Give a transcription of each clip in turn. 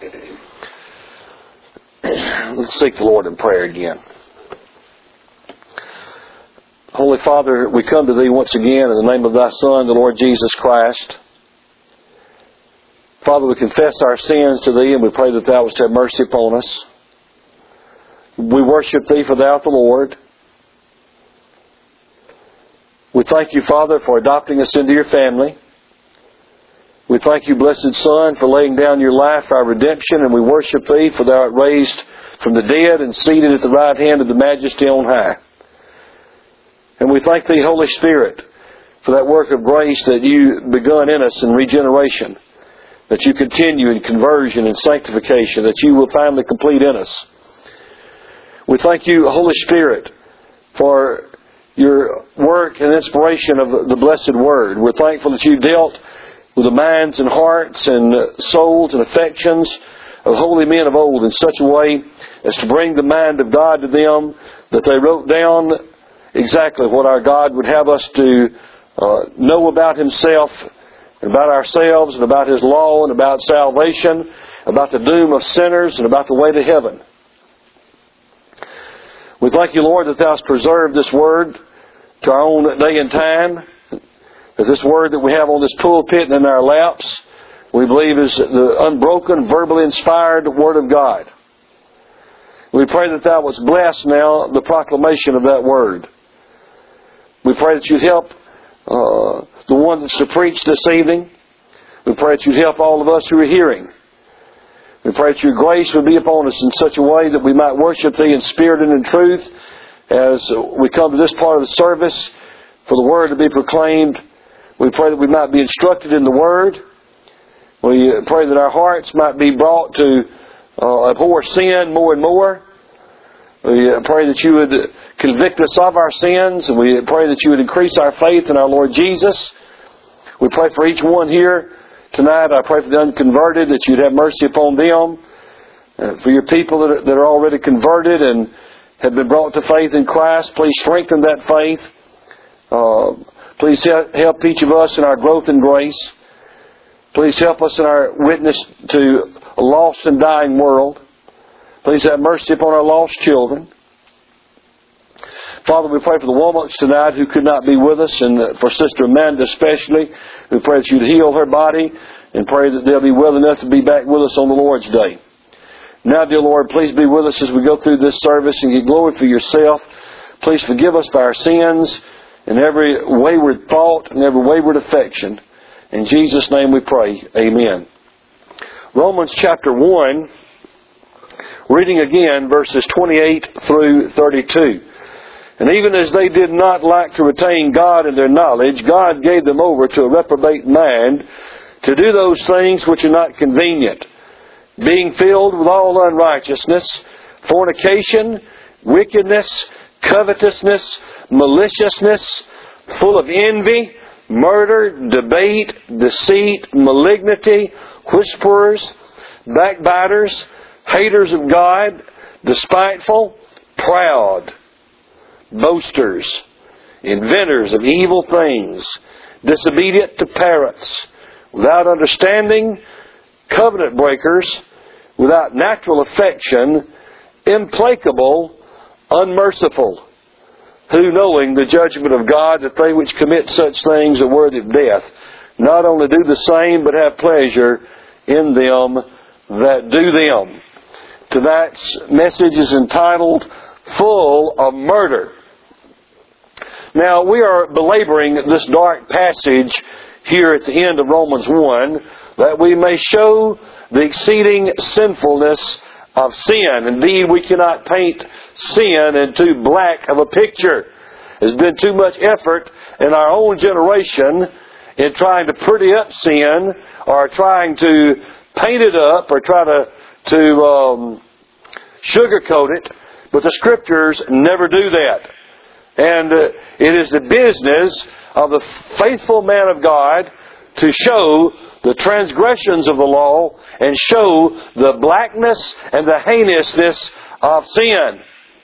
Let's seek the Lord in prayer again. Holy Father, we come to Thee once again in the name of Thy Son, the Lord Jesus Christ. Father, we confess our sins to Thee and we pray that Thou wouldst have mercy upon us. We worship Thee for Thou art the Lord. We thank You, Father, for adopting us into Your family. We thank You, blessed Son, for laying down Your life for our redemption, and we worship Thee for Thou art raised from the dead and seated at the right hand of the Majesty on high. And we thank Thee, Holy Spirit, for that work of grace that You begun in us in regeneration, that You continue in conversion and sanctification, that You will finally complete in us. We thank You, Holy Spirit, for Your work and inspiration of the blessed Word. We're thankful that You dealt with the minds and hearts and souls and affections of holy men of old in such a way as to bring the mind of God to them, that they wrote down exactly what our God would have us to know about Himself, and about ourselves, and about His law, and about salvation, about the doom of sinners, and about the way to heaven. We thank You, Lord, that Thou hast preserved this Word to our own day and time. That this Word that we have on this pulpit and in our laps, we believe is the unbroken, verbally inspired Word of God. We pray that Thou wouldst bless now the proclamation of that Word. We pray that You'd help the one that's to preach this evening. We pray that You'd help all of us who are hearing. We pray that Your grace would be upon us in such a way that we might worship Thee in spirit and in truth as we come to this part of the service for the Word to be proclaimed. We pray that we might be instructed in the Word. We pray that our hearts might be brought to abhor sin more and more. We pray that You would convict us of our sins, and we pray that You would increase our faith in our Lord Jesus. We pray for each one here tonight. I pray for the unconverted, that You'd have mercy upon them. For Your people that are already converted and have been brought to faith in Christ, please strengthen that faith. Please help each of us in our growth in grace. Please help us in our witness to a lost and dying world. Please have mercy upon our lost children. Father, we pray for the Walmarts tonight who could not be with us, and for Sister Amanda especially. We pray that You'd heal her body, and pray that they'll be well enough to be back with us on the Lord's Day. Now, dear Lord, please be with us as we go through this service and get glory for Yourself. Please forgive us for our sins and every wayward thought and every wayward affection. In Jesus' name we pray. Amen. Romans chapter 1, reading again verses 28 through 32. And even as they did not like to retain God in their knowledge, God gave them over to a reprobate mind to do those things which are not convenient, being filled with all unrighteousness, fornication, wickedness, covetousness, maliciousness, full of envy, murder, debate, deceit, malignity, whisperers, backbiters, haters of God, despiteful, proud, boasters, inventors of evil things, disobedient to parents, without understanding, covenant breakers, without natural affection, implacable, unmerciful, who, knowing the judgment of God, that they which commit such things are worthy of death, not only do the same, but have pleasure in them that do them. Tonight's message is entitled, Full of Murder. Now, we are belaboring this dark passage here at the end of Romans 1, that we may show the exceeding sinfulness of sin. Indeed, we cannot paint sin in too black of a picture. There's been too much effort in our own generation in trying to pretty up sin, or trying to paint it up, or try to sugarcoat it. But the Scriptures never do that. And it is the business of the faithful man of God to show the transgressions of the law and show the blackness and the heinousness of sin.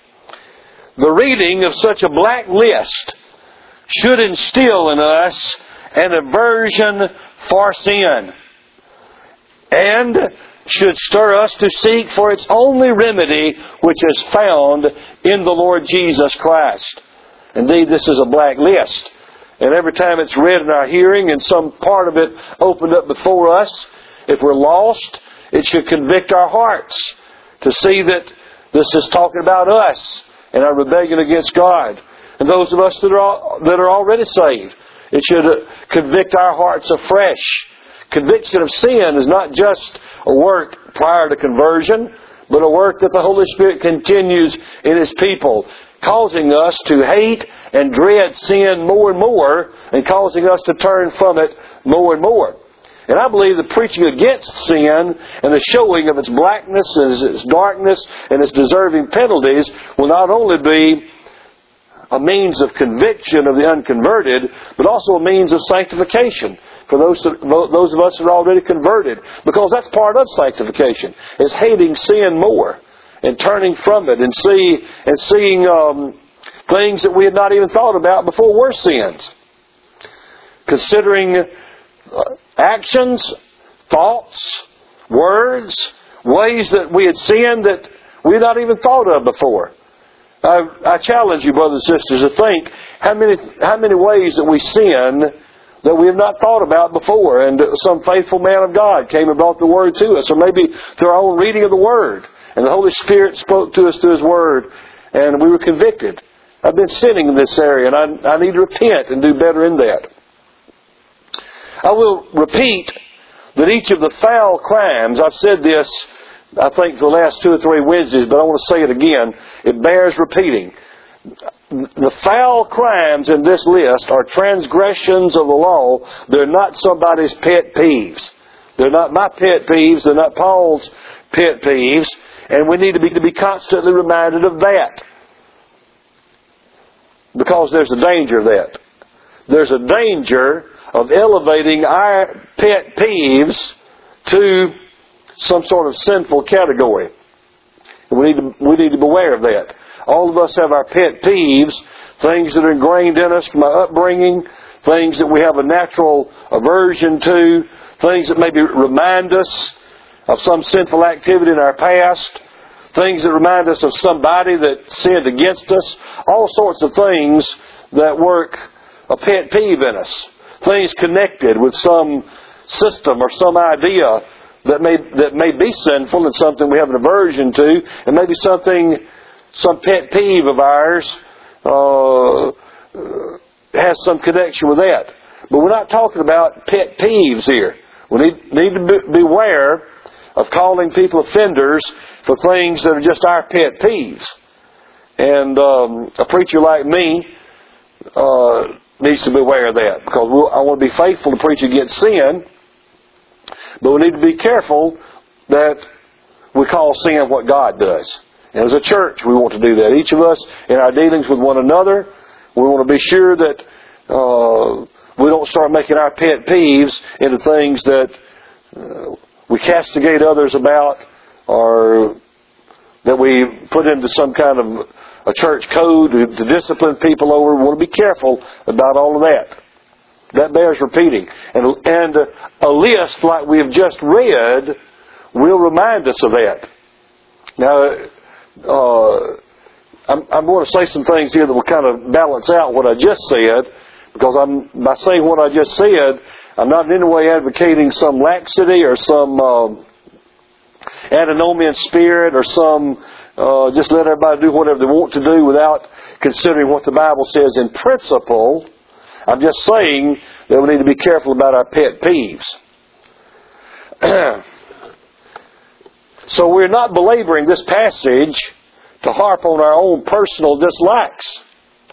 The reading of such a black list should instill in us an aversion for sin, and should stir us to seek for its only remedy, which is found in the Lord Jesus Christ. Indeed, this is a black list. And every time it's read in our hearing and some part of it opened up before us, if we're lost, it should convict our hearts to see that this is talking about us and our rebellion against God. And those of us that are already saved, it should convict our hearts afresh. Conviction of sin is not just a work prior to conversion, but a work that the Holy Spirit continues in His people, causing us to hate and dread sin more and more, and causing us to turn from it more and more. And I believe the preaching against sin and the showing of its blackness and its darkness and its deserving penalties will not only be a means of conviction of the unconverted, but also a means of sanctification for those of us that are already converted. Because that's part of sanctification, is hating sin more and turning from it and seeing things that we had not even thought about before were sins. Considering actions, thoughts, words, ways that we had sinned that we had not even thought of before. I challenge you, brothers and sisters, to think how many ways that we sin that we have not thought about before, and some faithful man of God came and brought the Word to us, or maybe through our own reading of the Word, and the Holy Spirit spoke to us through His Word, and we were convicted. I've been sinning in this area, and I need to repent and do better in that. I will repeat that each of the foul crimes, I've said this, I think, for the last 2 or 3 Wednesdays, but I want to say it again. It bears repeating. The foul crimes in this list are transgressions of the law. They're not somebody's pet peeves. They're not my pet peeves. They're not Paul's pet peeves. And we need to be constantly reminded of that. Because there's a danger of that. There's a danger of elevating our pet peeves to some sort of sinful category. We need to beware of that. All of us have our pet peeves, things that are ingrained in us from our upbringing, things that we have a natural aversion to, things that maybe remind us of some sinful activity in our past, things that remind us of somebody that sinned against us, all sorts of things that work a pet peeve in us. Things connected with some system or some idea that may be sinful and something we have an aversion to, and maybe some pet peeve of ours has some connection with that. But we're not talking about pet peeves here. We need to beware of calling people offenders for things that are just our pet peeves. And a preacher like me needs to beware of that, because I want to be faithful to preach against sin, but we need to be careful that we call sin what God does. And as a church, we want to do that. Each of us, in our dealings with one another, we want to be sure that we don't start making our pet peeves into things that we castigate others about, or that we put into some kind of a church code to discipline people over. We want to be careful about all of that. That bears repeating. And a list like we have just read will remind us of that. Now, I'm going to say some things here that will kind of balance out what I just said, because by saying what I just said, I'm not in any way advocating some laxity or some antinomian spirit or some just let everybody do whatever they want to do without considering what the Bible says in principle. I'm just saying that we need to be careful about our pet peeves. So we're not belaboring this passage to harp on our own personal dislikes.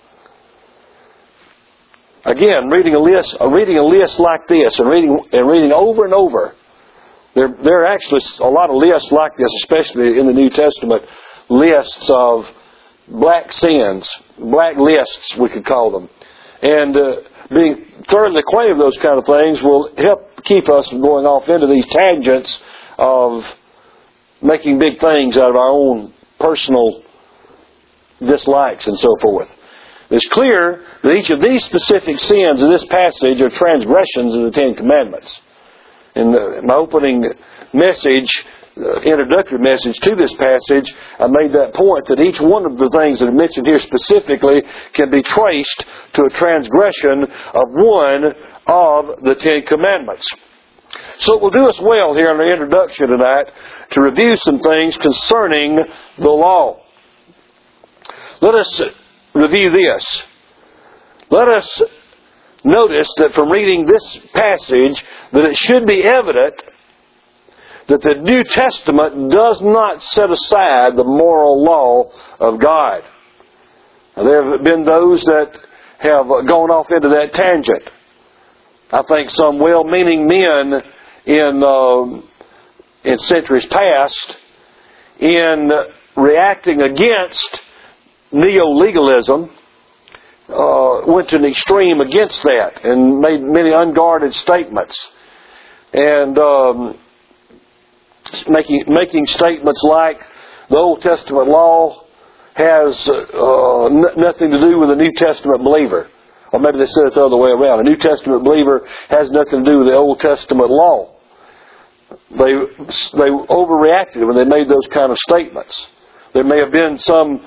Again, reading a list like this and reading over and over. There are actually a lot of lists like this, especially in the New Testament, lists of black sins, black lists we could call them. And being thoroughly acquainted with those kind of things will help keep us from going off into these tangents of making big things out of our own personal dislikes and so forth. It's clear that each of these specific sins in this passage are transgressions of the Ten Commandments. In my opening message, introductory message to this passage, I made that point that each one of the things that are mentioned here specifically can be traced to a transgression of one of the Ten Commandments. So it will do us well here in our introduction tonight to review some things concerning the law. Let us review this. Let us notice that from reading this passage that it should be evident that the New Testament does not set aside the moral law of God. Now, there have been those that have gone off into that tangent. I think some well-meaning men in centuries past, in reacting against neo-legalism, went to an extreme against that and made many unguarded statements. And making statements like the Old Testament law has nothing to do with a New Testament believer. Or maybe they said it the other way around. A New Testament believer has nothing to do with the Old Testament law. They overreacted when they made those kind of statements. There may have been some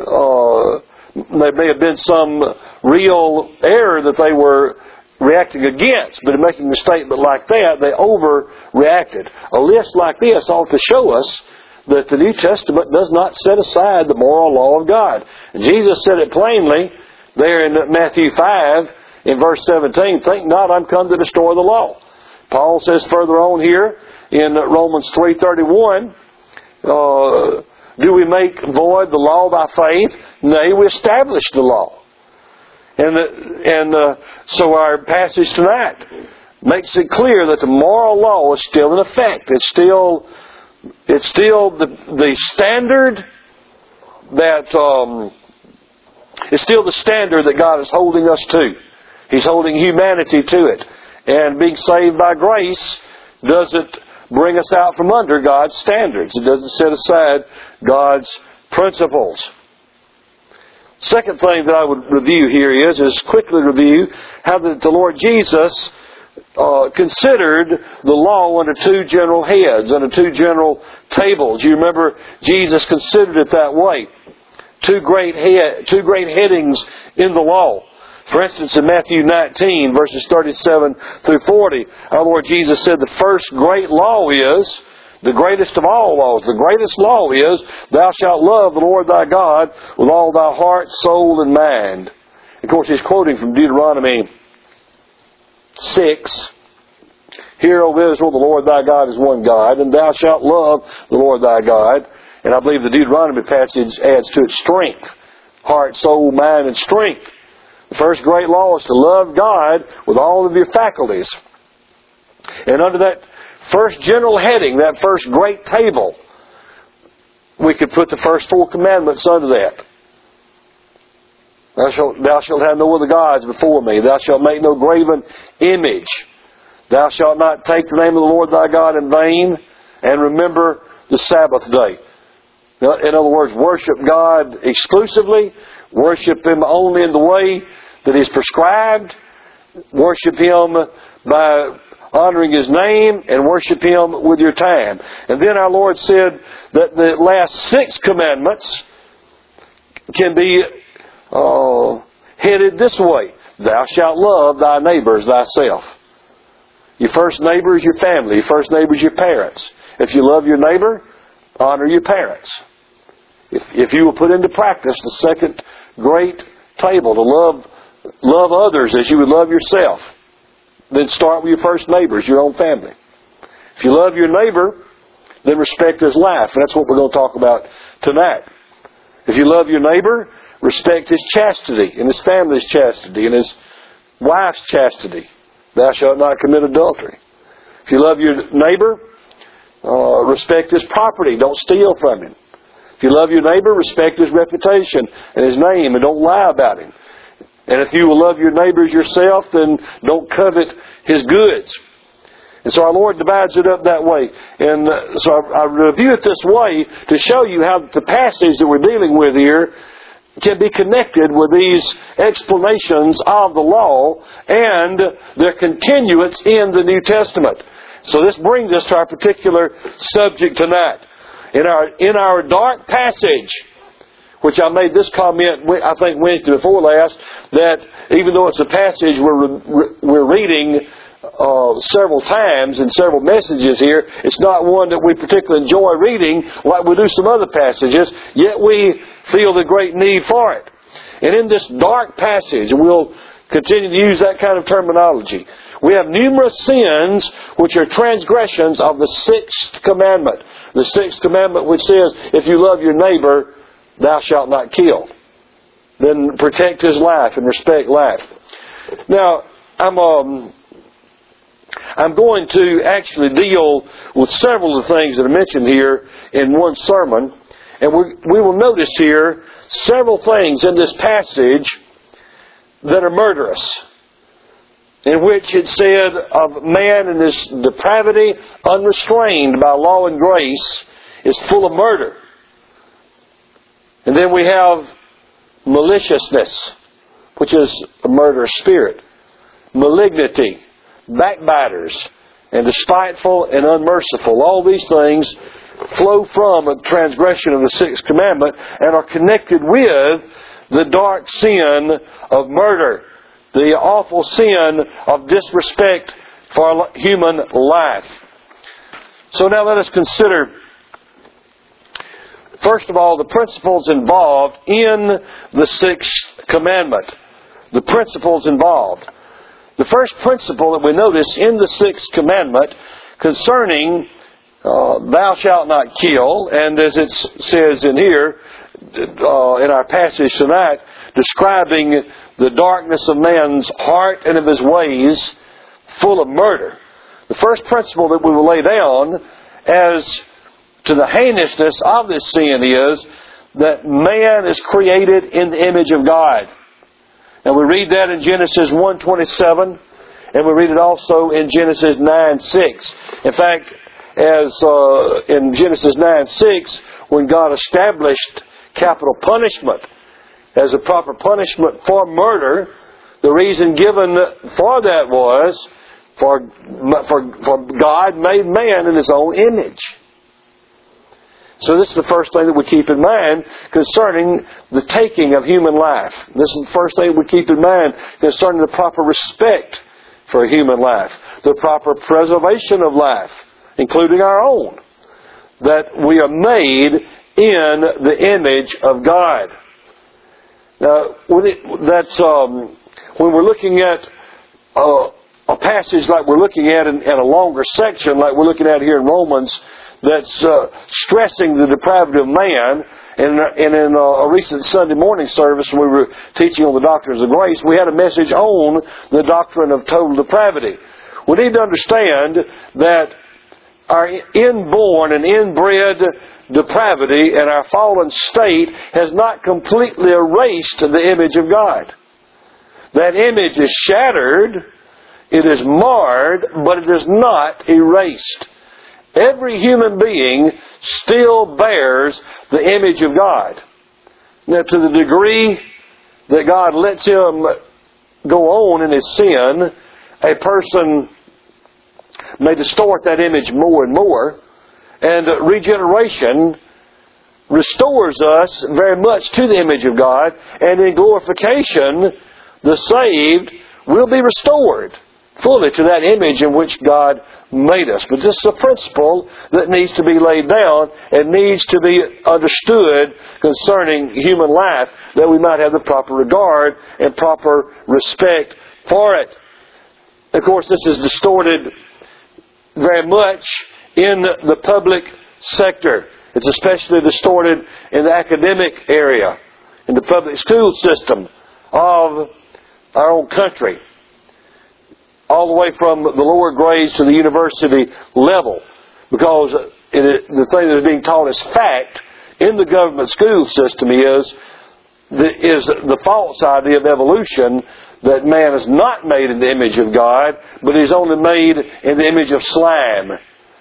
real error that they were reacting against, but in making a statement like that, they overreacted. A list like this ought to show us that the New Testament does not set aside the moral law of God. And Jesus said it plainly there in Matthew 5, in verse 17, "Think not I'm come to destroy the law." Paul says further on here in Romans 3:31, "Do we make void the law by faith? Nay, we establish the law." And so our passage tonight makes it clear that the moral law is still in effect. It's still the standard that it's still the standard that God is holding us to. He's holding humanity to it. And being saved by grace doesn't bring us out from under God's standards. It doesn't set aside God's principles. Second thing that I would review here is quickly review how the Lord Jesus considered the law under two general heads, under two general tables. You remember Jesus considered it that way. Two great headings in the law. For instance, in Matthew 19, verses 37 through 40, our Lord Jesus said the first great law is, the greatest of all laws, the greatest law is, "Thou shalt love the Lord thy God with all thy heart, soul, and mind." Of course, he's quoting from Deuteronomy 6. "Hear, O Israel, the Lord thy God is one God, and thou shalt love the Lord thy God." And I believe the Deuteronomy passage adds to it strength. Heart, soul, mind, and strength. The first great law is to love God with all of your faculties. And under that first general heading, that first great table, we could put the first four commandments under that. Thou shalt have no other gods before me. Thou shalt make no graven image. Thou shalt not take the name of the Lord thy God in vain, and remember the Sabbath day. In other words, worship God exclusively. Worship Him only in the way that He's prescribed. Worship Him by honoring His name, and worship Him with your time. And then our Lord said that the last 6 commandments can be headed this way. Thou shalt love thy neighbor as thyself. Your first neighbor is your family. Your first neighbor is your parents. If you love your neighbor, honor your parents. If you will put into practice the second great table to love others as you would love yourself, then start with your first neighbors, your own family. If you love your neighbor, then respect his life. And that's what we're going to talk about tonight. If you love your neighbor, respect his chastity and his family's chastity and his wife's chastity. Thou shalt not commit adultery. If you love your neighbor, respect his property. Don't steal from him. If you love your neighbor, respect his reputation and his name, and don't lie about him. And if you will love your neighbors yourself, then don't covet his goods. And so our Lord divides it up that way. And so I review it this way to show you how the passage that we're dealing with here can be connected with these explanations of the law and their continuance in the New Testament. So this brings us to our particular subject tonight. In our dark passage, which I made this comment, I think Wednesday before last, that even though it's a passage we're reading several times in several messages here, it's not one that we particularly enjoy reading like we do some other passages, yet we feel the great need for it. And in this dark passage, and we'll continue to use that kind of terminology, we have numerous sins which are transgressions of the sixth commandment. The sixth commandment which says, if you love your neighbor, thou shalt not kill. Then protect his life and respect life. Now, I'm going to actually deal with several of the things that are mentioned here in one sermon. And we will notice here several things in this passage that are murderous, in which it said of man in his depravity, unrestrained by law and grace, is full of murder. And then we have maliciousness, which is a murderous spirit. Malignity, backbiters, and despiteful and unmerciful. All these things flow from a transgression of the sixth commandment and are connected with the dark sin of murder, the awful sin of disrespect for human life. So now let us consider, first of all, the principles involved in the sixth commandment. The principles involved. The first principle that we notice in the sixth commandment concerning thou shalt not kill, and as it says in here, in our passage tonight, describing the darkness of man's heart and of his ways, full of murder. The first principle that we will lay down as to the heinousness of this sin is that man is created in the image of God. And we read that in Genesis 1:27, and we read it also in Genesis 9:6. In fact, as in Genesis 9:6, when God established capital punishment as a proper punishment for murder, the reason given for that was for God made man in His own image. So this is the first thing that we keep in mind concerning the taking of human life. This is the first thing we keep in mind concerning the proper respect for human life, the proper preservation of life, including our own, that we are made in the image of God. Now, when we're looking at a passage like we're looking at in a longer section, like we're looking at here in Romans, that's stressing the depravity of man. And in a recent Sunday morning service, when we were teaching on the doctrines of grace, we had a message on the doctrine of total depravity. We need to understand that our inborn and inbred depravity and our fallen state has not completely erased the image of God. That image is shattered, it is marred, but it is not erased. Every human being still bears the image of God. Now, to the degree that God lets him go on in his sin, a person may distort that image more and more. And regeneration restores us very much to the image of God. And in glorification, the saved will be restored fully to that image in which God made us. But this is a principle that needs to be laid down and needs to be understood concerning human life, that we might have the proper regard and proper respect for it. Of course, this is distorted very much in the public sector. It's especially distorted in the academic area, in the public school system of our own country, all the way from the lower grades to the university level, because the thing that is being taught as fact in the government school system is the false idea of evolution, that man is not made in the image of God, but is only made in the image of slime.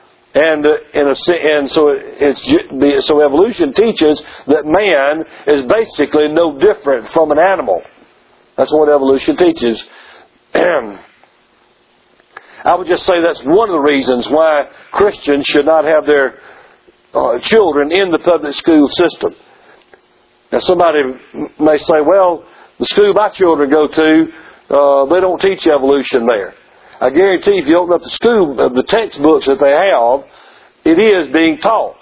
So evolution teaches that man is basically no different from an animal. That's what evolution teaches. I would just say that's one of the reasons why Christians should not have their children in the public school system. Now somebody may say, well, the school my children go to, they don't teach evolution there. I guarantee if you open up the textbooks that they have, it is being taught.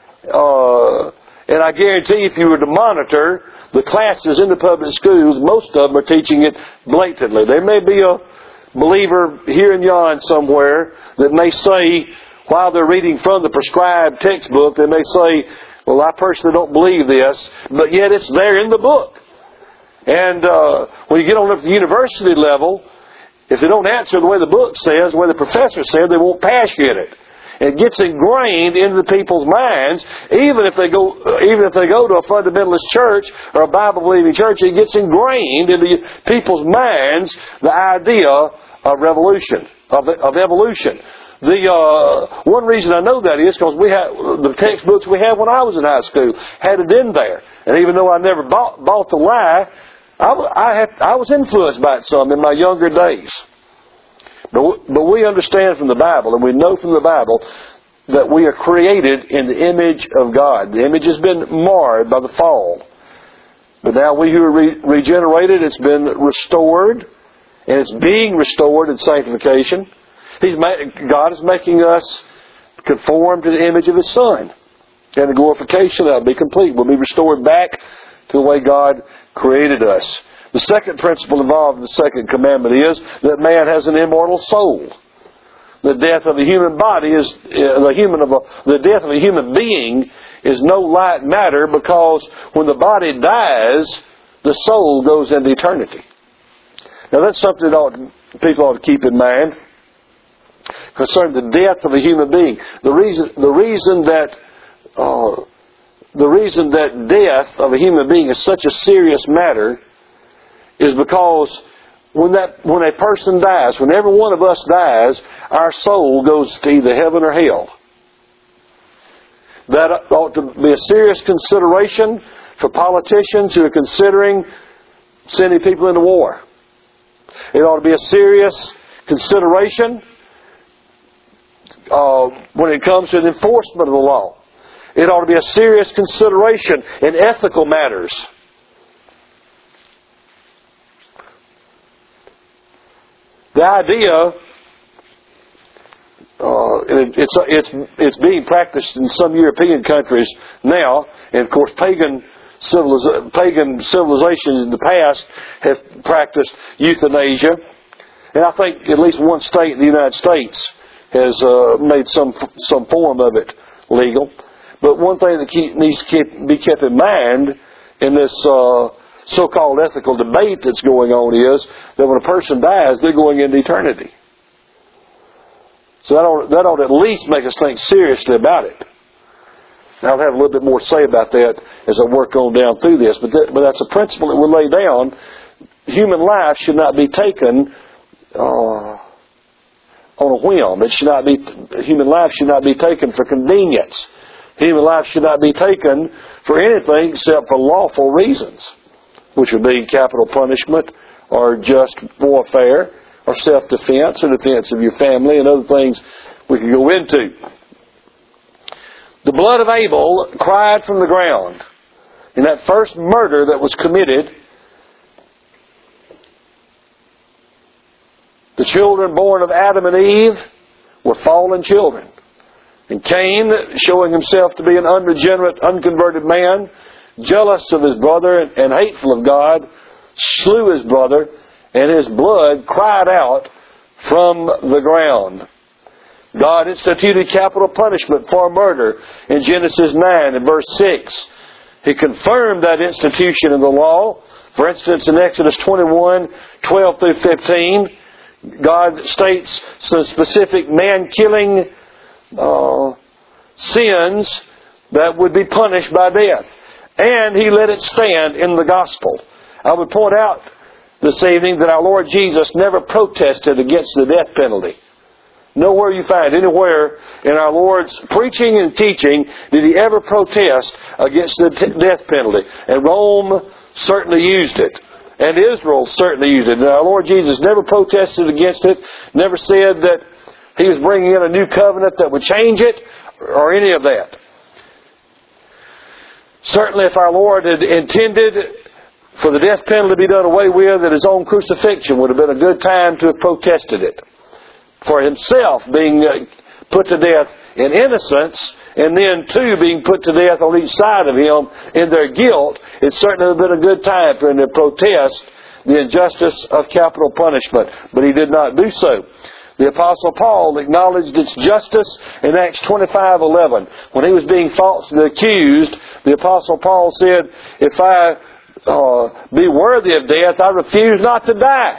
And I guarantee if you were to monitor the classes in the public schools, most of them are teaching it blatantly. There may be a believer here and yon somewhere that may say, while they're reading from the prescribed textbook, they may say, well, I personally don't believe this, but yet it's there in the book. And when you get on up to the university level, if they don't answer the way the book says, the way the professor said, they won't pass you in it. It gets ingrained into people's minds, even if they go to a fundamentalist church or a Bible-believing church, it gets ingrained into people's minds the idea of revolution, of evolution. The one reason I know that is because we have the textbooks we had when I was in high school had it in there, and even though I never bought the lie, I was influenced by it some in my younger days. But we understand from the Bible, and we know from the Bible, that we are created in the image of God. The image has been marred by the fall. But now we who are regenerated, it's been restored, and it's being restored in sanctification. God is making us conform to the image of His Son. And the glorification that will be complete. We'll be restored back to the way God created us. The second principle involved in the second commandment is that man has an immortal soul. The death of a human body is the death of a human being is no light matter, because when the body dies, the soul goes into eternity. Now that's something that people ought to keep in mind concerning the death of a human being. The reason that death of a human being is such a serious matter is because when a person dies, when every one of us dies, our soul goes to either heaven or hell. That ought to be a serious consideration for politicians who are considering sending people into war. It ought to be a serious consideration when it comes to the enforcement of the law. It ought to be a serious consideration in ethical matters. The idea, it's being practiced in some European countries now, and of course pagan civilizations in the past have practiced euthanasia, and I think at least one state in the United States has made some form of it legal. But one thing that needs to be kept in mind in this so-called ethical debate that's going on is that when a person dies, they're going into eternity. So that ought to at least make us think seriously about it. I'll have a little bit more to say about that as I work on down through this, but that's a principle that we'll lay down. Human life should not be taken on a whim. Human life should not be taken for convenience. Human life should not be taken for anything except for lawful reasons, which would be capital punishment or just warfare or self-defense or defense of your family and other things we could go into. The blood of Abel cried from the ground. In that first murder that was committed, the children born of Adam and Eve were fallen children. And Cain, showing himself to be an unregenerate, unconverted man, jealous of his brother and hateful of God, slew his brother, and his blood cried out from the ground. God instituted capital punishment for murder in Genesis 9 and verse 6. He confirmed that institution in the law. For instance, in Exodus 21, 12 through 15, God states some specific man-killing sins that would be punished by death. And He let it stand in the gospel. I would point out this evening that our Lord Jesus never protested against the death penalty. Nowhere you find anywhere in our Lord's preaching and teaching did He ever protest against the death penalty. And Rome certainly used it. And Israel certainly used it. And our Lord Jesus never protested against it, never said that He was bringing in a new covenant that would change it, or any of that. Certainly if our Lord had intended for the death penalty to be done away with at His own crucifixion, would have been a good time to have protested it. For Himself being put to death in innocence, and then two being put to death on each side of Him in their guilt, it certainly would have been a good time for Him to protest the injustice of capital punishment. But He did not do so. The Apostle Paul acknowledged its justice in Acts 25:11. When he was being falsely accused, the Apostle Paul said, "If I be worthy of death, I refuse not to die."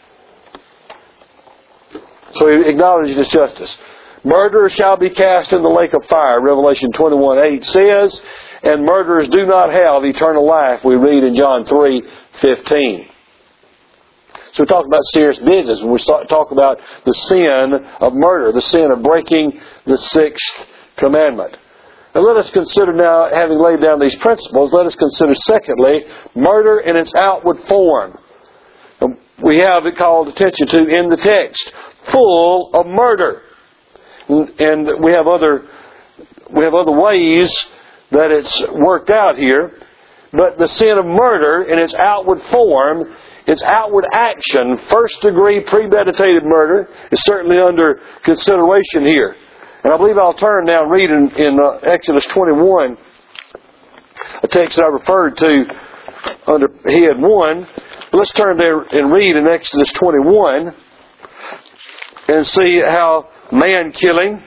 So he acknowledged its justice. Murderers shall be cast in the lake of fire, Revelation 21:8 says, and murderers do not have eternal life, we read in John 3:15. So we talk about serious business when we talk about the sin of murder, the sin of breaking the sixth commandment. And let us consider now, having laid down these principles, let us consider secondly, murder in its outward form. We have it called attention to in the text, full of murder. And we have other ways that it's worked out here. But the sin of murder in its outward form, its outward action, first degree premeditated murder, is certainly under consideration here. And I believe I'll turn now and read in Exodus 21, a text that I referred to under head 1. But let's turn there and read in Exodus 21 and see how man killing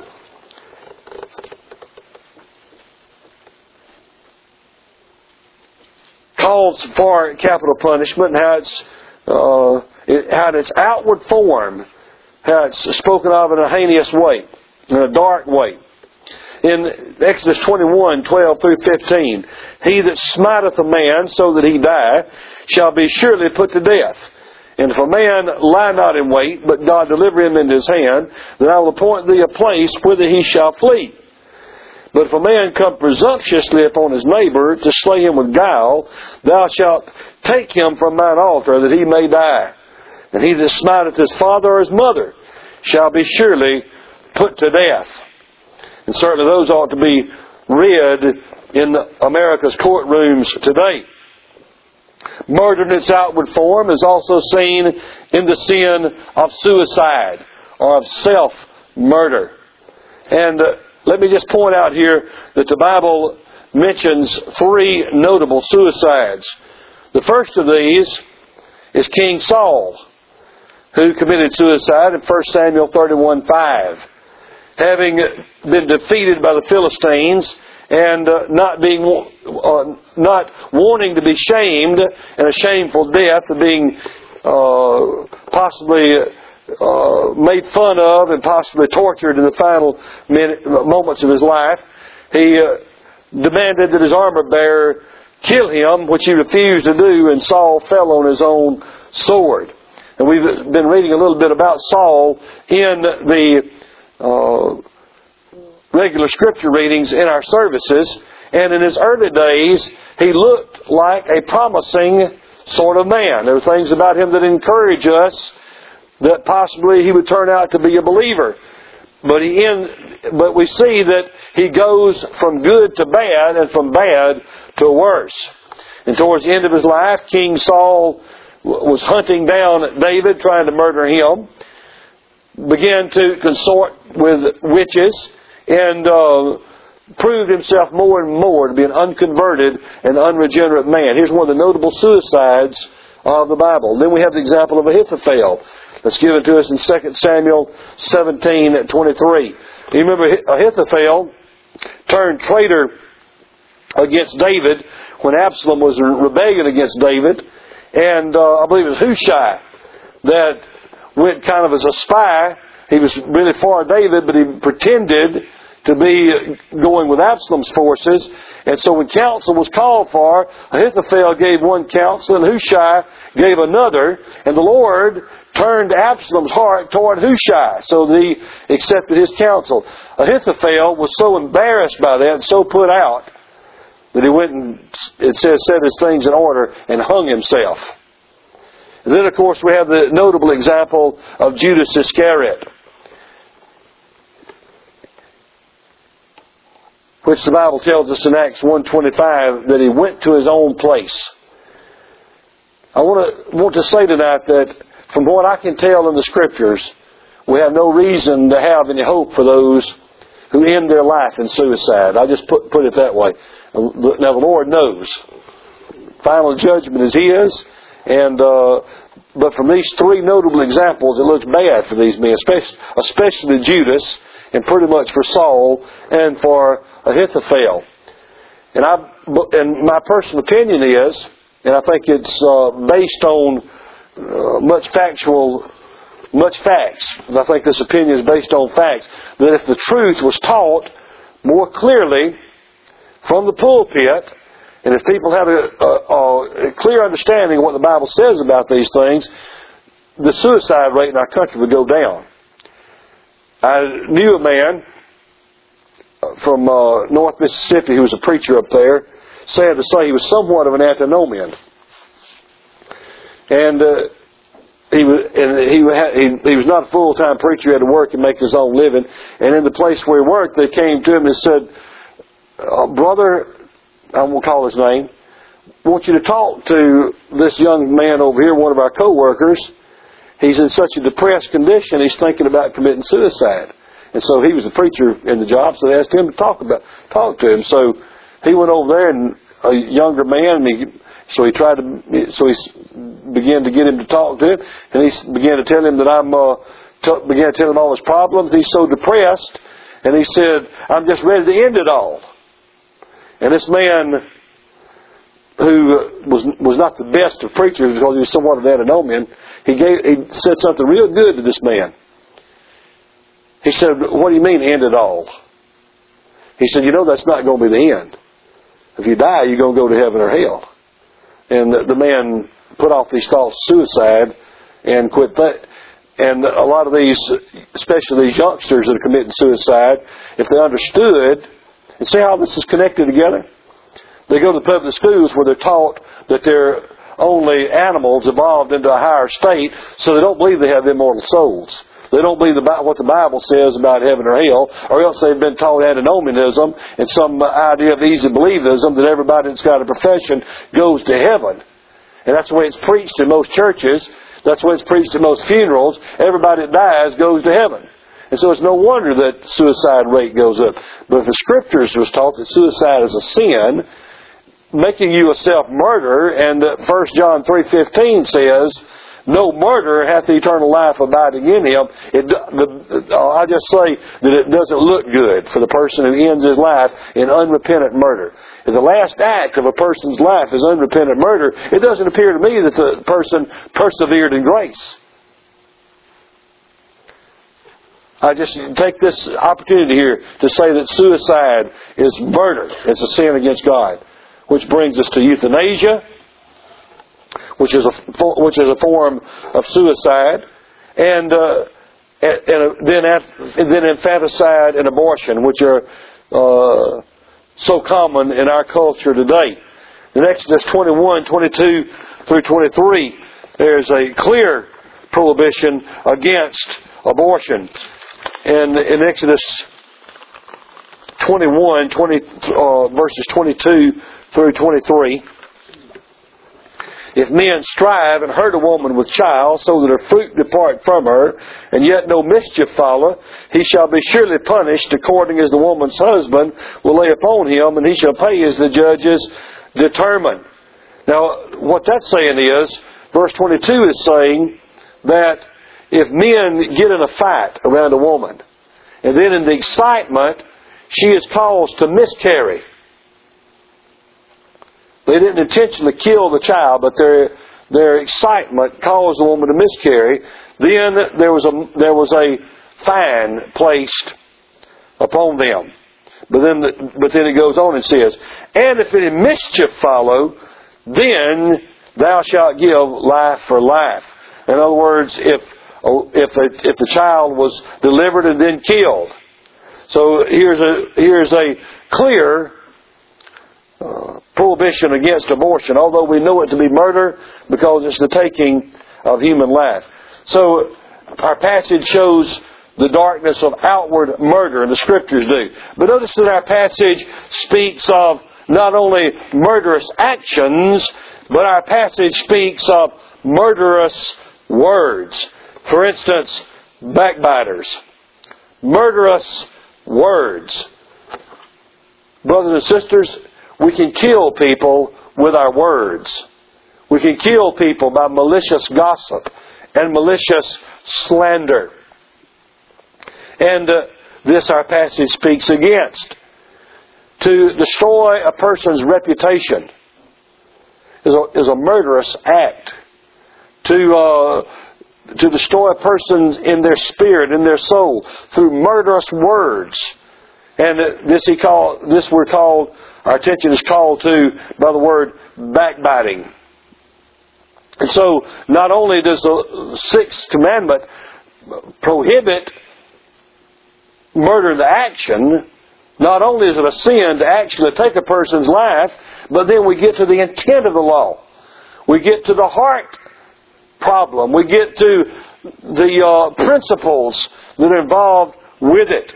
calls for capital punishment, and how its outward form, how it's spoken of in a heinous way, in a dark way. In Exodus 21:12-15, he that smiteth a man so that he die shall be surely put to death. And if a man lie not in wait, but God deliver him into his hand, then I will appoint thee a place whither he shall flee. But if a man come presumptuously upon his neighbor to slay him with guile, thou shalt take him from mine altar that he may die. And he that smiteth his father or his mother shall be surely put to death. And certainly those ought to be read in America's courtrooms today. Murder in its outward form is also seen in the sin of suicide or of self-murder. And let me just point out here that the Bible mentions 3 notable suicides. The first of these is King Saul, who committed suicide in 1 Samuel 31:5. Having been defeated by the Philistines and not wanting to be shamed and a shameful death, of being possibly made fun of and possibly tortured in the final moments of his life, he demanded that his armor bearer kill him, which he refused to do, and Saul fell on his own sword. And we've been reading a little bit about Saul in the regular scripture readings in our services, and in his early days he looked like a promising sort of man. There were things about him that encourage us that possibly he would turn out to be a believer. But we see that he goes from good to bad and from bad to worse. And towards the end of his life, King Saul was hunting down David, trying to murder him, began to consort with witches, and proved himself more and more to be an unconverted and unregenerate man. Here's one of the notable suicides of the Bible. Then we have the example of Ahithophel that's given to us in 2 Samuel 17:23. You remember Ahithophel turned traitor against David when Absalom was in rebellion against David. And I believe it was Hushai that went kind of as a spy. He was really for David, but he pretended to be going with Absalom's forces. And so when counsel was called for, Ahithophel gave one counsel and Hushai gave another. And the Lord turned Absalom's heart toward Hushai, so that he accepted his counsel. Ahithophel was so embarrassed by that and so put out that he went and, it says, set his things in order and hung himself. And then, of course, we have the notable example of Judas Iscariot, which the Bible tells us in Acts 1:25 that he went to his own place. I want to say tonight that from what I can tell in the Scriptures, we have no reason to have any hope for those who end their life in suicide. I just put it that way. Now the Lord knows. Final judgment is His, and but from these three notable examples, it looks bad for these men, especially Judas, and pretty much for Saul and for Ahithophel. And my personal opinion is, and I think it's based on much facts. And I think this opinion is based on facts, that if the truth was taught more clearly from the pulpit, and if people had a clear understanding of what the Bible says about these things, the suicide rate in our country would go down. I knew a man from North Mississippi who was a preacher up there. Sad to say, he was somewhat of an antinomian. And he was not a full-time preacher. He had to work and make his own living. And in the place where he worked, they came to him and said, "Brother," I won't call his name, "I want you to talk to this young man over here, one of our co-workers. He's in such a depressed condition, he's thinking about committing suicide." And so he was the preacher in the job, so they asked him to talk to him. So he went over there, and a younger man, he began to get him to talk to him, and he began to tell him that began to tell him all his problems. He's so depressed, and he said, "I'm just ready to end it all." And this man, who was not the best of preachers because he was somewhat of an antinomian, he said something real good to this man. He said, "What do you mean, end it all?" He said, "You know that's not going to be the end. If you die, you're going to go to heaven or hell." And the man put off these thoughts of suicide and quit that. And a lot of these, especially these youngsters that are committing suicide, if they understood, and see how this is connected together? They go to the public schools where they're taught that they're only animals evolved into a higher state, so they don't believe they have immortal souls. They don't believe what the Bible says about heaven or hell, or else they've been taught antinomianism and some idea of easy believism that everybody that's got a profession goes to heaven. And that's the way it's preached in most churches. That's the way it's preached in most funerals. Everybody that dies goes to heaven. And so it's no wonder that suicide rate goes up. But if the Scriptures was taught that suicide is a sin, making you a self-murderer, and 1 John 3:15 says, "No murderer hath eternal life abiding in him." I just say that it doesn't look good for the person who ends his life in unrepentant murder. If the last act of a person's life is unrepentant murder, it doesn't appear to me that the person persevered in grace. I just take this opportunity here to say that suicide is murder. It's a sin against God. Which brings us to euthanasia, which is a form of suicide, and then infanticide and abortion, which are so common in our culture today. In Exodus 21, 22 through 23, there's a clear prohibition against abortion. And in Exodus 21, verses 22 through 23, "If men strive and hurt a woman with child, so that her fruit depart from her, and yet no mischief follow, he shall be surely punished according as the woman's husband will lay upon him, and he shall pay as the judges determine." Now, what that's saying is, verse 22 is saying that if men get in a fight around a woman, and then in the excitement, she is caused to miscarry. They didn't intentionally kill the child, but their excitement caused the woman to miscarry. Then there was a fine placed upon them. But then it goes on and says, "And if any mischief follow, then thou shalt give life for life." In other words, if the child was delivered and then killed. So here's a clear prohibition against abortion, although we know it to be murder because it's the taking of human life. So our passage shows the darkness of outward murder, and the Scriptures do. But notice that our passage speaks of not only murderous actions, but our passage speaks of murderous words. For instance, backbiters. Murderous words. Brothers and sisters, we can kill people with our words. We can kill people by malicious gossip and malicious slander. And this our passage speaks against. To destroy a person's reputation is a murderous act. To destroy a person in their spirit, in their soul, through murderous words. And our attention is called to by the word backbiting. And so, not only does the sixth commandment prohibit murder the action, not only is it a sin to actually take a person's life, but then we get to the intent of the law. We get to the heart problem. We get to the principles that are involved with it.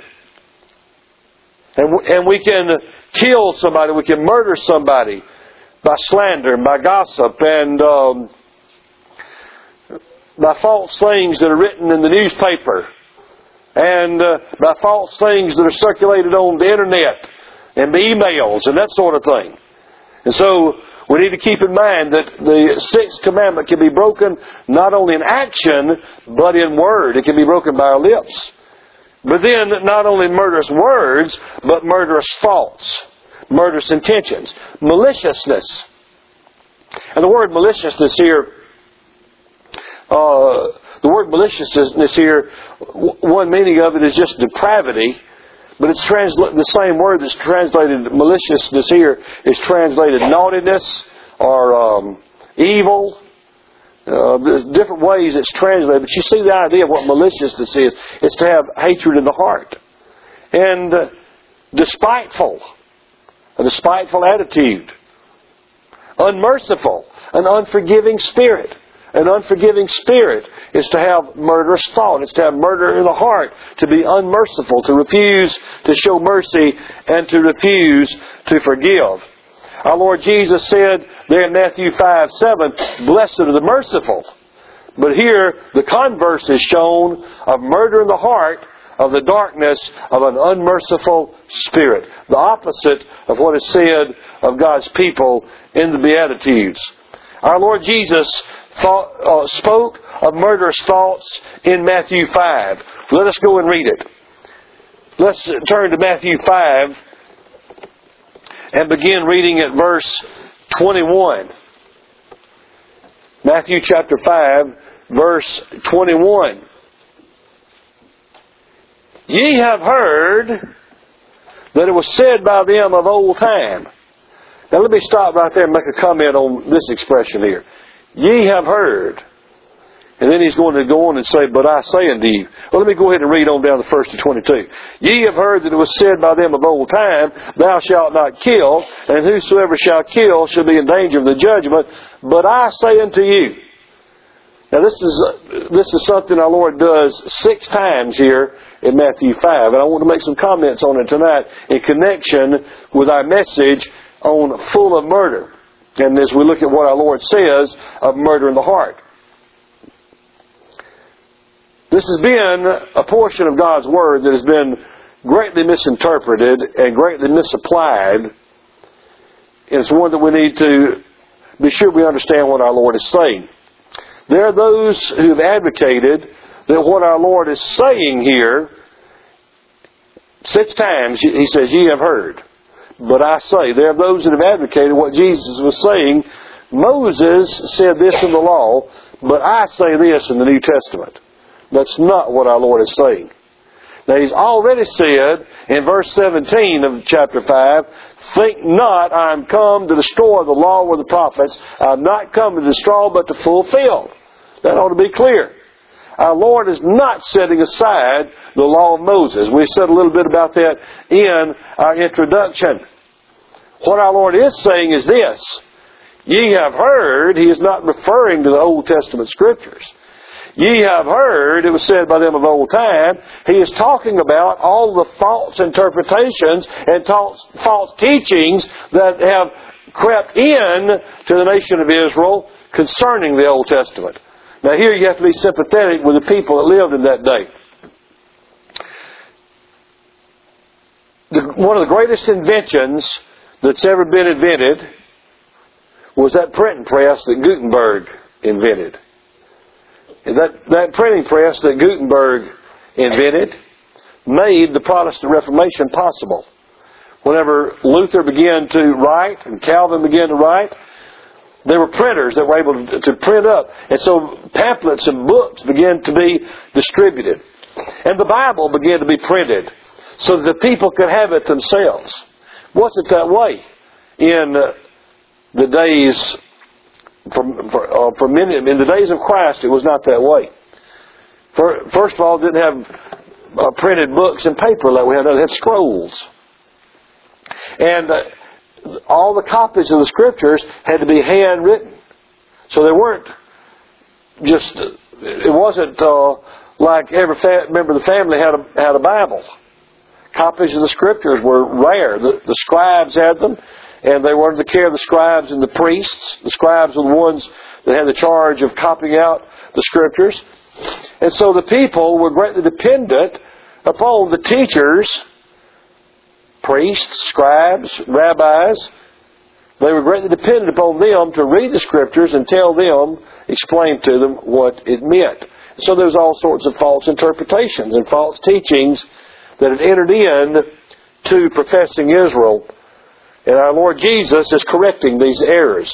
And we can kill somebody, we can murder somebody by slander, by gossip, and by false things that are written in the newspaper, and by false things that are circulated on the internet, and the emails, and that sort of thing. And so, we need to keep in mind that the sixth commandment can be broken not only in action, but in word. It can be broken by our lips. But then, not only murderous words, but murderous thoughts, murderous intentions, maliciousness. And the word maliciousness here, one meaning of it is just depravity. But it's the same word that's translated maliciousness here is translated naughtiness or evil. There's different ways it's translated. But you see the idea of what maliciousness is. It's to have hatred in the heart. And a despiteful attitude. Unmerciful, an unforgiving spirit. An unforgiving spirit is to have murderous thought. It's to have murder in the heart. To be unmerciful. To refuse to show mercy. And to refuse to forgive. Our Lord Jesus said there in Matthew 5:7, "Blessed are the merciful." But here the converse is shown of murder in the heart, of the darkness of an unmerciful spirit. The opposite of what is said of God's people in the Beatitudes. Our Lord Jesus spoke of murderous thoughts in Matthew 5. Let us go and read it. Let's turn to Matthew 5 and begin reading at verse 21. Matthew chapter 5, verse 21. Ye have heard that it was said by them of old time. Now let me stop right there and make a comment on this expression here. Ye have heard. And then he's going to go on and say, but I say unto you. Well, let me go ahead and read on down to 1 to 22. Ye have heard that it was said by them of old time, Thou shalt not kill, and whosoever shall kill shall be in danger of the judgment. But I say unto you. Now this is something our Lord does 6 times here in Matthew 5. And I want to make some comments on it tonight in connection with our message on full of murder. And as we look at what our Lord says of murder in the heart. This has been a portion of God's Word that has been greatly misinterpreted and greatly misapplied. And it's one that we need to be sure we understand what our Lord is saying. There are those who have advocated that what our Lord is saying here, 6 times He says, ye have heard. But I say, there are those that have advocated what Jesus was saying. Moses said this in the law, but I say this in the New Testament. That's not what our Lord is saying. Now He's already said in verse 17 of chapter 5, Think not I am come to destroy the law or the prophets. I am not come to destroy but to fulfill. That ought to be clear. Our Lord is not setting aside the law of Moses. We said a little bit about that in our introduction. What our Lord is saying is this. Ye have heard, he is not referring to the Old Testament Scriptures. Ye have heard, it was said by them of old time. He is talking about all the false interpretations and false teachings that have crept in to the nation of Israel concerning the Old Testament. Now here you have to be sympathetic with the people that lived in that day. One of the greatest inventions that's ever been invented was that printing press that Gutenberg invented. And that printing press that Gutenberg invented made the Protestant Reformation possible. Whenever Luther began to write and Calvin began to write, there were printers that were able to print up. And so pamphlets and books began to be distributed. And the Bible began to be printed so that the people could have it themselves. Wasn't that way in the days for many in the days of Christ? It was not that way. First of all, it didn't have printed books and paper like we have now. They had scrolls, and all the copies of the Scriptures had to be handwritten. So they weren't just. It wasn't like every member of the family had a Bible. Copies of the Scriptures were rare. The scribes had them, and they were under the care of the scribes and the priests. The scribes were the ones that had the charge of copying out the Scriptures. And so the people were greatly dependent upon the teachers, priests, scribes, rabbis. They were greatly dependent upon them to read the Scriptures and tell them, explain to them what it meant. So there was all sorts of false interpretations and false teachings that had entered in to professing Israel. And our Lord Jesus is correcting these errors.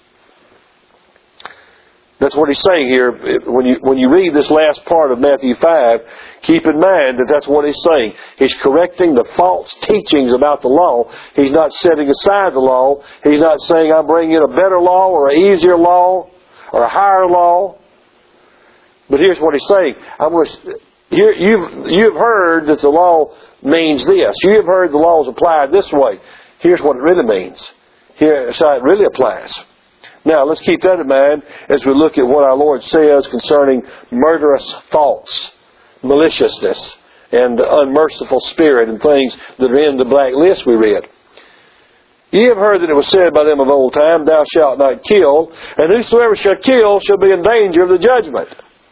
That's what He's saying here. When you read this last part of Matthew 5, keep in mind that that's what He's saying. He's correcting the false teachings about the law. He's not setting aside the law. He's not saying, I'm bringing in a better law or an easier law or a higher law. But here's what He's saying. You've heard that the law means this. You've heard the law is applied this way. Here's what it really means. Here's how it really applies. Now, let's keep that in mind as we look at what our Lord says concerning murderous thoughts, maliciousness, and unmerciful spirit, and things that are in the black list we read. Ye have heard that it was said by them of old time, Thou shalt not kill, and whosoever shall kill shall be in danger of the judgment.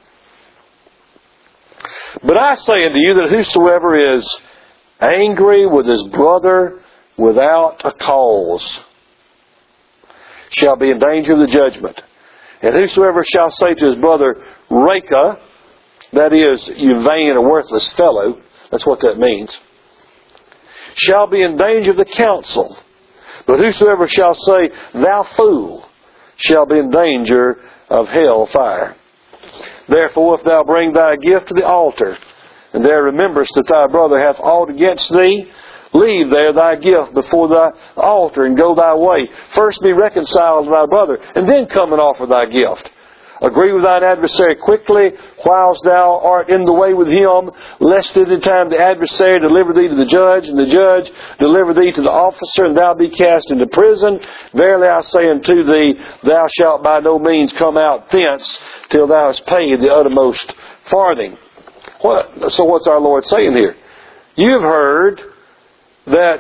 But I say unto you that whosoever is angry with his brother without a cause shall be in danger of the judgment. And whosoever shall say to his brother, Reka, that is, you vain or worthless fellow, that's what that means, shall be in danger of the council. But whosoever shall say, Thou fool, shall be in danger of hell fire. Therefore, if thou bring thy gift to the altar, and there rememberest that thy brother hath aught against thee, leave there thy gift before thy altar, and go thy way. First be reconciled to thy brother, and then come and offer thy gift. Agree with thine adversary quickly, whilst thou art in the way with him, lest at any time the adversary deliver thee to the judge, and the judge deliver thee to the officer, and thou be cast into prison. Verily I say unto thee, thou shalt by no means come out thence, till thou hast paid the uttermost farthing. So what's our Lord saying here? You've heard that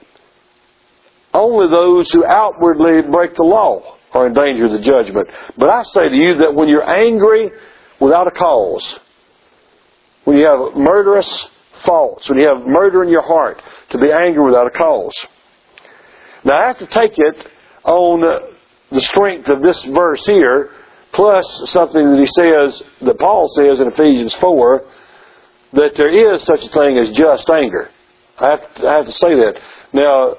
only those who outwardly break the law are in danger of the judgment. But I say to you that when you're angry without a cause, when you have murderous thoughts, when you have murder in your heart, to be angry without a cause. Now I have to take it on the strength of this verse here, plus something that he says, that Paul says in Ephesians 4, that there is such a thing as just anger. I have to say that. Now,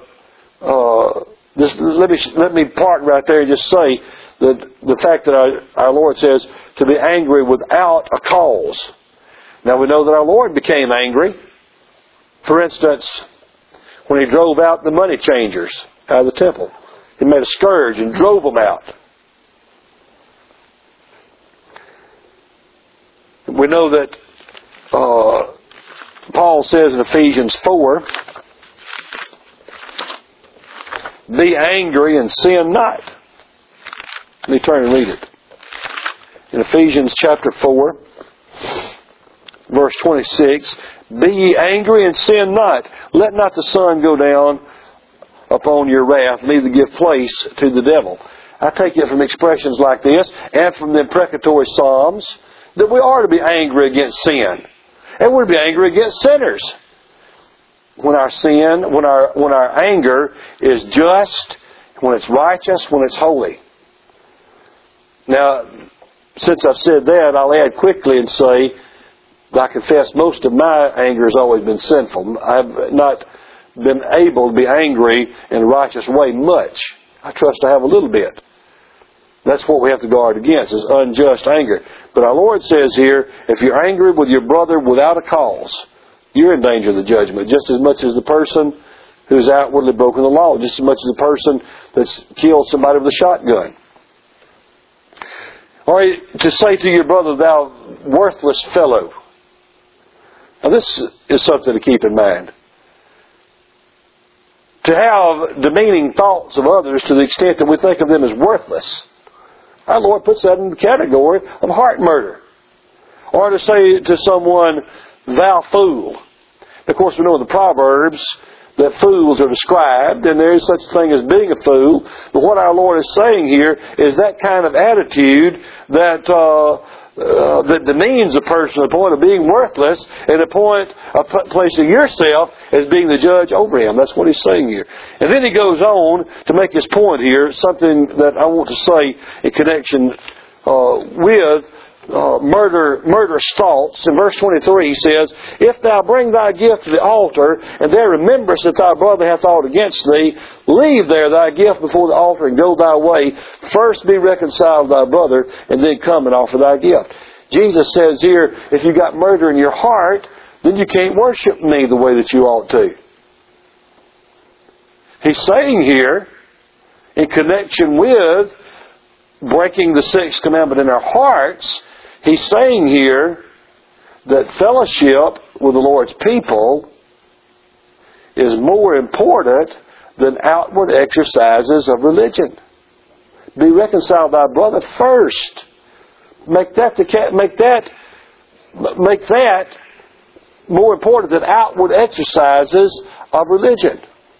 let me park right there and just say that the fact that our Lord says to be angry without a cause. Now we know that our Lord became angry. For instance, when He drove out the money changers out of the temple. He made a scourge and drove them out. We know that Paul says in Ephesians 4, Be angry and sin not. Let me turn and read it. In Ephesians chapter 4, verse 26, be ye angry and sin not. Let not the sun go down upon your wrath, neither give place to the devil. I take it from expressions like this and from the imprecatory Psalms that we are to be angry against sin. And we're to be angry against sinners. When our sin, when our anger is just, when it's righteous, when it's holy. Now, since I've said that, I'll add quickly and say, I confess most of my anger has always been sinful. I've not been able to be angry in a righteous way much. I trust I have a little bit. That's what we have to guard against, is unjust anger. But our Lord says here, if you're angry with your brother without a cause, you're in danger of the judgment, just as much as the person who's outwardly broken the law, just as much as the person that's killed somebody with a shotgun. Or to say to your brother, thou worthless fellow. Now this is something to keep in mind. To have demeaning thoughts of others to the extent that we think of them as worthless, our Lord puts that in the category of heart murder. Or to say to someone, thou fool. Of course, we know in the Proverbs that fools are described, and there is such a thing as being a fool. But what our Lord is saying here is that kind of attitude that demeans a person to the point of being worthless, and a place of yourself as being the judge over him. That's what he's saying here. And then he goes on to make his point here, something that I want to say in connection with murderous thoughts. In verse 23 he says, if thou bring thy gift to the altar, and there rememberest that thy brother hath aught against thee, leave there thy gift before the altar, and go thy way. First be reconciled to thy brother, and then come and offer thy gift. Jesus says here, if you got murder in your heart, then you can't worship me the way that you ought to. He's saying here, in connection with breaking the sixth commandment in our hearts, he's saying here that fellowship with the Lord's people is more important than outward exercises of religion. Be reconciled to thy brother first. Make that more important than outward exercises of religion.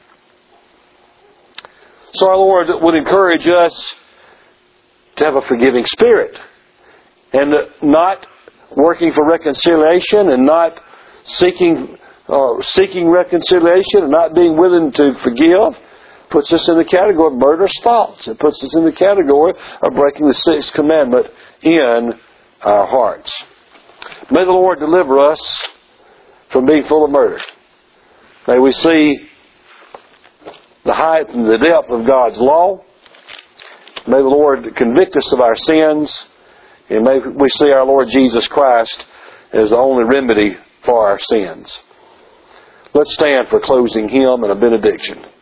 So our Lord would encourage us to have a forgiving spirit, and not working for reconciliation, and not seeking reconciliation, and not being willing to forgive, puts us in the category of murderous thoughts. It puts us in the category of breaking the sixth commandment in our hearts. May the Lord deliver us from being full of murder. May we see the height and the depth of God's law. May the Lord convict us of our sins, and may we see our Lord Jesus Christ as the only remedy for our sins. Let's stand for a closing hymn and a benediction.